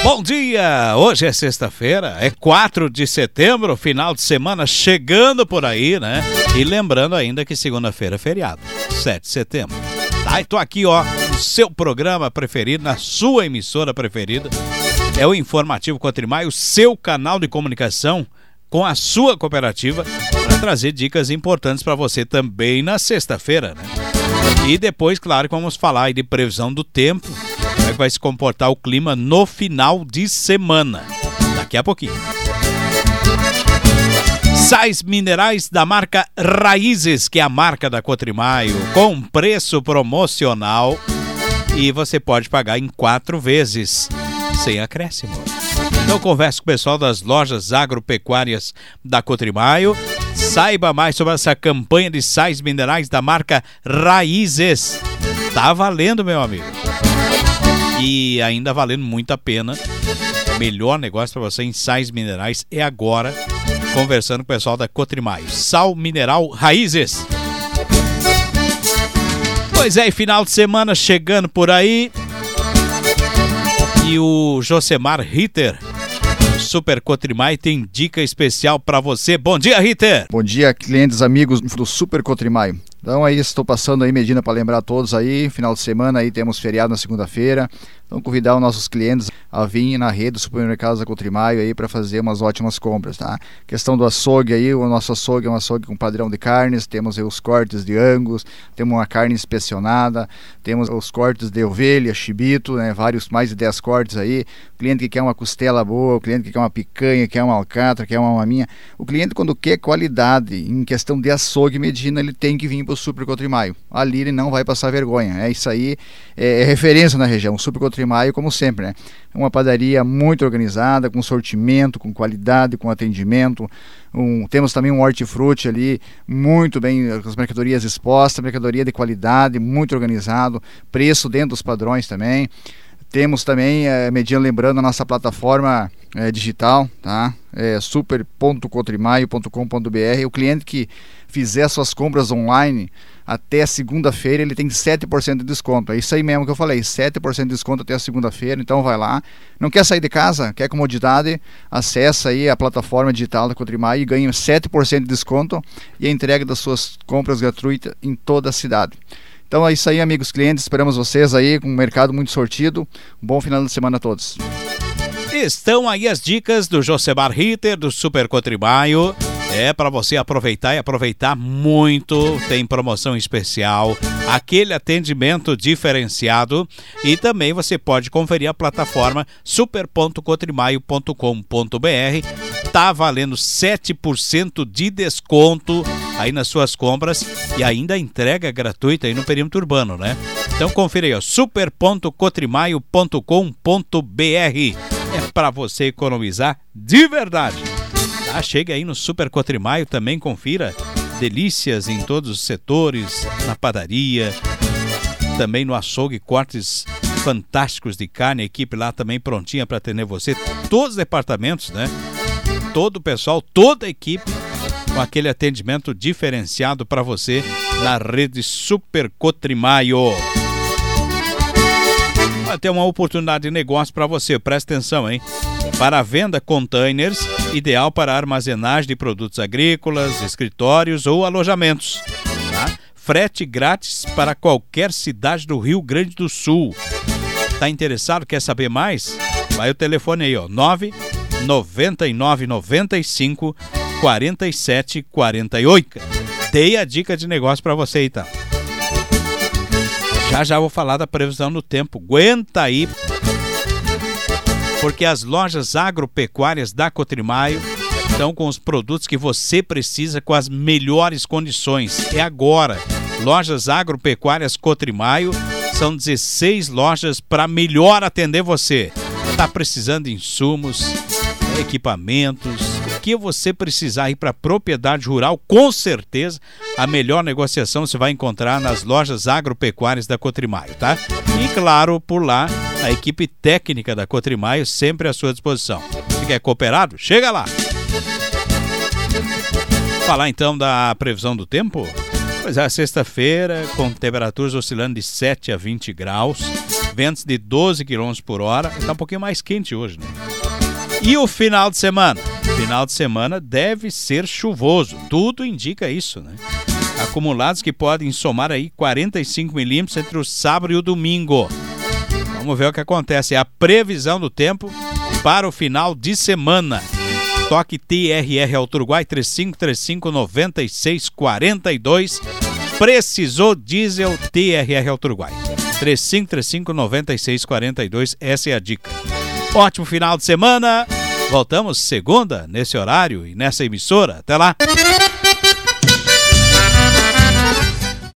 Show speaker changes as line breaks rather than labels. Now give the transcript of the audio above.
Bom dia! Hoje é sexta-feira, é 4 de setembro, final de semana chegando por aí, né? E lembrando ainda que segunda-feira é feriado, 7 de setembro. Tá, e tô aqui, ó, no seu programa preferido, na sua emissora preferida. É o Informativo Cotrimaio, o seu canal de comunicação com a sua cooperativa, para trazer dicas importantes para você também na sexta-feira, né? E depois, claro, vamos falar aí de previsão do tempo, como é que vai se comportar o clima no final de semana. Daqui a pouquinho. Sais minerais da marca Raízes, que é a marca da Cotrimaio, com preço promocional. E você pode pagar em 4 vezes, sem acréscimo. Então converse com o pessoal das lojas agropecuárias da Cotrimaio. Saiba mais sobre essa campanha de sais minerais da marca Raízes. Tá valendo, meu amigo. E ainda valendo muito a pena. Melhor negócio para você em sais minerais é agora, conversando com o pessoal da Cotrimaio. Sal mineral Raízes. Pois é, e final de semana chegando por aí. E o Josemar Ritter, Super Cotrimaio, tem dica especial para você. Bom dia, Ritter!
Bom dia, clientes, amigos do Super Cotrimaio. Então aí, estou passando aí, Medina, para lembrar a todos aí, final de semana aí temos feriado na segunda-feira. Então convidar os nossos clientes a vir na rede dos supermercados da Cotrimaio aí para fazer umas ótimas compras, tá? Questão do açougue aí, o nosso açougue é um açougue com padrão de carnes, temos aí os cortes de angus, temos uma carne inspecionada, temos os cortes de ovelha, chibito, né? Vários, mais de 10 cortes aí. O cliente que quer uma costela boa, o cliente que quer uma picanha, quer uma alcatra, quer uma maminha. O cliente, quando quer qualidade em questão de açougue, Medina, ele tem que vir para o Super Cotrimaio. Ali ele não vai passar vergonha, é isso aí, é referência na região. O Super Cotrimaio, como sempre, né? É uma padaria muito organizada, com sortimento, com qualidade, com atendimento. Temos também um hortifruti ali, muito bem, com as mercadorias expostas, mercadoria de qualidade, muito organizado, preço dentro dos padrões também. Temos também, Medina, lembrando, a nossa plataforma digital, tá? super.cotrimaio.com.br. O cliente que fizer suas compras online até segunda-feira, ele tem 7% de desconto. É isso aí mesmo que eu falei, 7% de desconto até a segunda-feira. Então vai lá. Não quer sair de casa? Quer comodidade? Acessa aí a plataforma digital da Cotrimaio e ganha 7% de desconto e a entrega das suas compras gratuita em toda a cidade. Então é isso aí, amigos clientes, esperamos vocês aí com um mercado muito sortido. Um bom final de semana a todos.
Estão aí as dicas do Josemar Ritter, do Super Cotrimaio. É para você aproveitar e aproveitar muito. Tem promoção especial, aquele atendimento diferenciado. E também você pode conferir a plataforma super.cotrimaio.com.br. Tá valendo 7% de desconto aí nas suas compras e ainda entrega gratuita aí no perímetro urbano, né? Então confira aí, ó, super.cotrimaio.com.br. É para você economizar de verdade. Tá? Chega aí no Super Cotrimaio, também confira delícias em todos os setores, na padaria, também no açougue, cortes fantásticos de carne, a equipe lá também prontinha para atender você, todos os departamentos, né? Todo o pessoal, toda a equipe com aquele atendimento diferenciado para você na rede Super Cotrimaio. Vai ter uma oportunidade de negócio para você, presta atenção, hein? Para a venda containers, ideal para armazenagem de produtos agrícolas, escritórios ou alojamentos. Tá? Frete grátis para qualquer cidade do Rio Grande do Sul. Tá interessado? Quer saber mais? Vai o telefone aí, ó, 99995 4748. Dei a dica de negócio para você aí, tá? Já vou falar da previsão do tempo. Aguenta aí, porque as lojas agropecuárias da Cotrimaio estão com os produtos que você precisa com as melhores condições. É agora. Lojas agropecuárias Cotrimaio, são 16 lojas para melhor atender você. Tá precisando de insumos, equipamentos, o que você precisar ir para propriedade rural, com certeza a melhor negociação você vai encontrar nas lojas agropecuárias da Cotrimaio, tá? E claro, por lá, a equipe técnica da Cotrimaio sempre à sua disposição. Se quer cooperado? Chega lá! Falar então da previsão do tempo? Pois é, sexta-feira, com temperaturas oscilando de 7 a 20 graus, ventos de 12 km por hora. Está um pouquinho mais quente hoje, né? E o final de semana? Final de semana deve ser chuvoso. Tudo indica isso, né? Acumulados que podem somar aí 45 milímetros entre o sábado e o domingo. Vamos ver o que acontece. É a previsão do tempo para o final de semana. Toque TRR Alto Uruguai 3535-9642. Precisou diesel TRR Alto Uruguai 3535-9642. Essa é a dica. Ótimo final de semana. Voltamos segunda nesse horário e nessa emissora. Até lá.